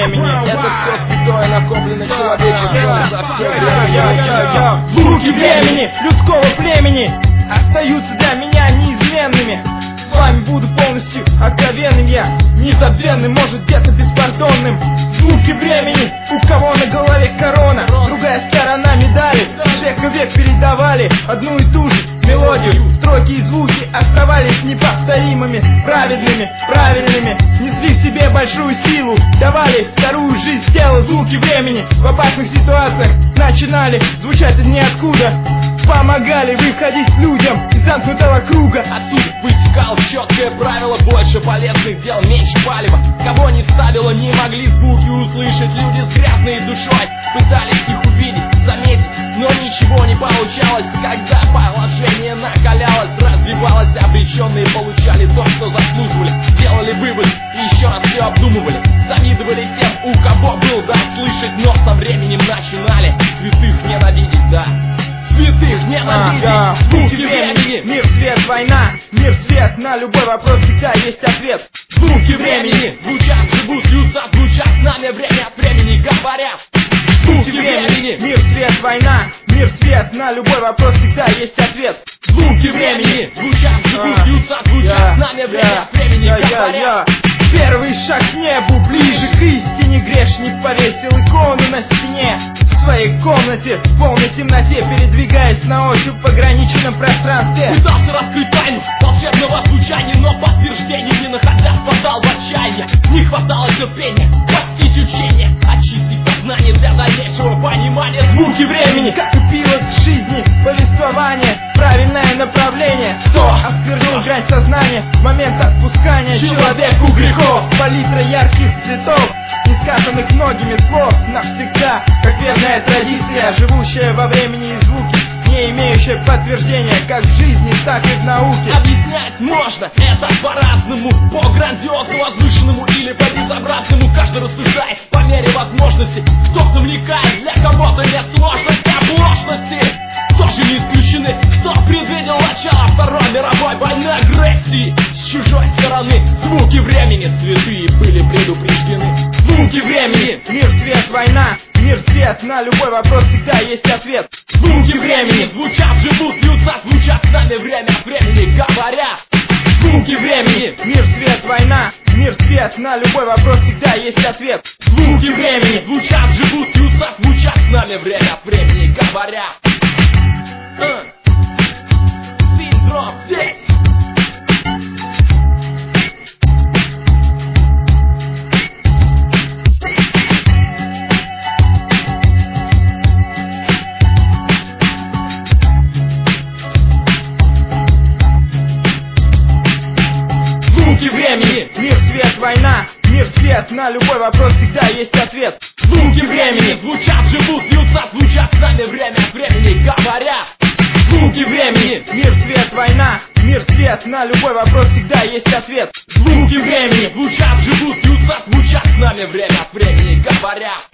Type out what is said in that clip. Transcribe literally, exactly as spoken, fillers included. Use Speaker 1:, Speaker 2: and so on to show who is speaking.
Speaker 1: времени.
Speaker 2: Это все святое, накоплено человечеством за все время.
Speaker 1: Звуки времени, людского племени остаются для меня неизменными. С вами буду полностью откровенным я, незабвенным, может где-то беспардонным. Звуки времени, у кого на голове корона, другая сторона медали. Век и век передавали одну и ту же мелодию. Строки и звуки оставались неповторимыми, праведными, правильными. Несли в себе большую силу, давали вторую жизнь телу. Звуки времени в опасных ситуациях начинали звучать от ниоткуда, помогали выходить людям из замкнутого круга.
Speaker 2: Отсюда вытекало четкое правило: больше полезных дел, меньше палева. Кого не ставило, не могли звуки услышать. Люди с грязной душой пытались их увидеть, заметить, но ничего не получалось. Когда положение накалялось, развивалось, обреченные получали то, что заслуживали. Делали вывод, еще раз все обдумывали. Завидовали тем, у кого был дар слышать, но со временем начинали святых ненавидеть, да. Святых ненавидеть,
Speaker 1: а,
Speaker 2: звуки времени.
Speaker 1: Мир, свет, война, мир, свет, на любой вопрос всегда есть ответ.
Speaker 2: Звуки времени звучат, живут, льются, звучат с нами время от времени, говорят. Звуки времени.
Speaker 1: Мир, свет, война, мир, свет, на любой вопрос всегда есть ответ.
Speaker 2: Звуки времени звучат, живут,
Speaker 1: а,
Speaker 2: льются, звучат
Speaker 1: я,
Speaker 2: с нами время
Speaker 1: я,
Speaker 2: от времени,
Speaker 1: я,
Speaker 2: говорят.
Speaker 1: я, я. Первый шаг к небу, ближе к истине. Грешник повесил икону на стене в своей комнате, в полной темноте, передвигаясь на ощупь в ограниченном пространстве.
Speaker 2: Пытался раскрыть тайну волшебного звучания, но подтверждений не находя, впадал в отчаяние. Не хватало терпения постичь учение, очистить сознание для дальнейшего понимания.
Speaker 1: Звуки времени, как и пилот к жизни, повествование, правильное направление. Кто осквернил грань сознания, момент отпускания человеку грехов. Палитра ярких цветов, не сказанных многими слов, навсегда, как верная традиция, живущая во времени и звуке, не имеющая подтверждения как в жизни, так и в науке.
Speaker 2: Объяснять можно это по-разному, по грандиозно возвышенному или по безобразному. Каждый рассуждает по мере возможности. Кто-то вникает, для кого-то нет сложности, оплошности тоже не исключены. Кто предвидел начало Второй мировой войны, агрессии с чужой стороны. Звуки времени святые были предупреждены. Звуки времени.
Speaker 1: Мир, свет, война, мир, свет, на любой вопрос всегда есть ответ.
Speaker 2: Звуки времени звучат, живут, льются, звучат с нами время от времени, говорят. Звуки времени.
Speaker 1: Мир, свет, война, мир, свет, на любой вопрос всегда есть ответ.
Speaker 2: Звуки времени звучат, живут, льются, звучат с нами время от времени, говорят. Синдром здесь. Звуки времени.
Speaker 1: Мир, свет, война, мир, свет, на любой вопрос всегда есть ответ.
Speaker 2: Звуки времени звучат, живут, льются, звучат с нами время от времени, говорят. Звуки времени.
Speaker 1: Мир, свет, война, мир, свет, на любой вопрос всегда есть ответ.
Speaker 2: Звуки времени звучат, живут, льются, звучат с нами время от времени, говорят.